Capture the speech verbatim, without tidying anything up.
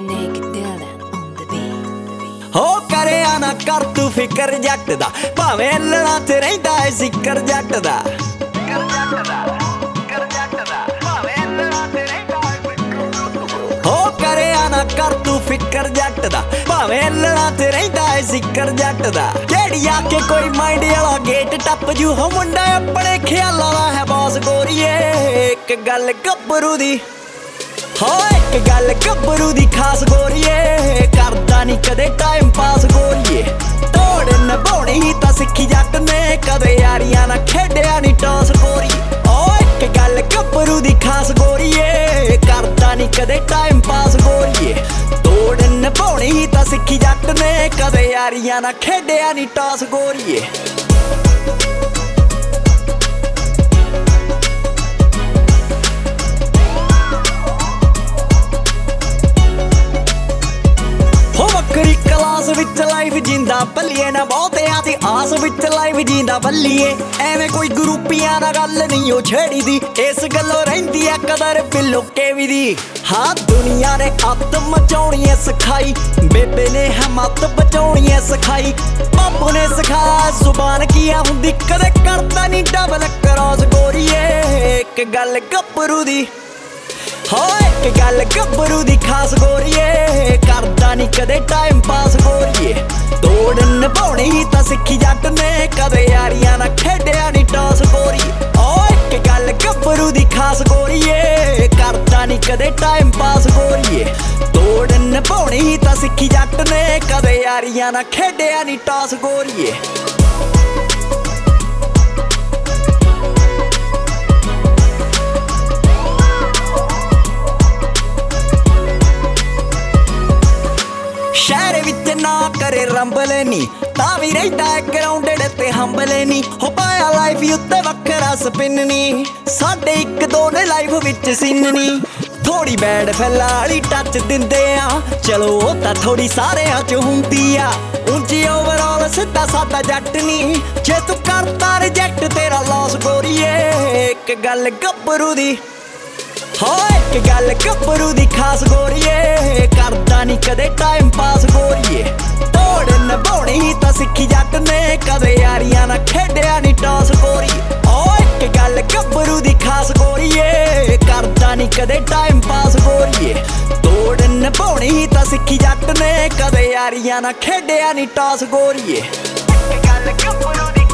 हो करिया ना कर तू फिकर जट दा, भावें लड़ा ते रहिंदा है जिक्र जट दा। हो करिया ना कर तू फिकर जट दा, भावें लड़ा ते रहिंदा है जिक्र जट दा। जेड़ी आके कोई माइंड वाला गेट टप जू, हो मुंडा अपने ख्यालां दा है बॉस गोरीए। एक गल गब्बरू दी, हो एक गल गब्बरू दी खास गोरीए, करदा नी कदे टाइम पास गोरीए। दौड़ नभाउणी ही तां सिक्खी जट ने, कदे यारियां ना खेडिया नी टॉस गोरीए। ओ एक गल गब्बरू दी खास गोरीए, करदा नी कदे टाइम पास गोरीए। दौड़ नभाउणी ही तां सिक्खी जट ने, कदे यारियां ना खेडिया नी टॉस गोरीए। क्लास विच लाइफ जींदा भल्लिए ना बहुतियां दी आस विच लाइफ जींदा भल्लिए। एवें कोई ग्रुपियां दा गल नहीं ओ छेड़ी दी, इस गल्लों रहिंदी ऐ कदर बिल्लो केवी दी। हाँ दुनिया ने अत मचाउणी ऐ सखाई, बेबे ने है मत बचाउणी ऐ सखाई। बापू ने सिखाया जुबान किया हुंदी, कदे करदा नी डबल क्रॉस गोरीए। एक गल गब्बरू दी, हो एक गल गब्बरू दी खास गोरीए, करदा नी कदे टाइम पास गोरीए। दौड़ नभाउणी ही तां सिक्खी जट ने, कदे यारियां ना खेडिया नी टॉस गोरीए। ओ एक गल गब्बरू दी खास गोरीए, करदा नी कदे टाइम पास गोरीए। दौड़ नभाउणी ही तां सिक्खी जट ने, कदे यारियां ना खेडिया नी टॉस गोरीए। शहर विच ना करे रंबले नी, तां वी रहिंदा ग्राउंडेड ते हंबले नी। हो पाया लाइफ उत्ते वखरा स्पिन नी, साडे इक दो ने लाइफ विच सिन नी। थोड़ी बैड फैला वाली टच दिंदे आ, चलो ओ तां थोड़ी सारेयां च हुंदी आ। ऊंची ओवरऑल सिद्धा सादा जट नी, जे तू करदा रिजेक्ट तेरा लॉस गोरीए। एक गल गब्बरू दी, हो एक गल गब्बरू दी खास गोरीए, करदा नी कदे टाइम पास गोरीए। दौड़ नभाउणी ही तां सिक्खी जट ने, कदे यारियां ना खेडिया नी टॉस गोरीए। ओ एक गल गब्बरू दी खास गोरीए, करदा नी कदे टाइम पास गोरीए। दौड़ नभाउणी ही तां सिक्खी जट ने, कदे यारियां ना खेडिया नी टॉस गोरीए। एक गल गब्बरू दी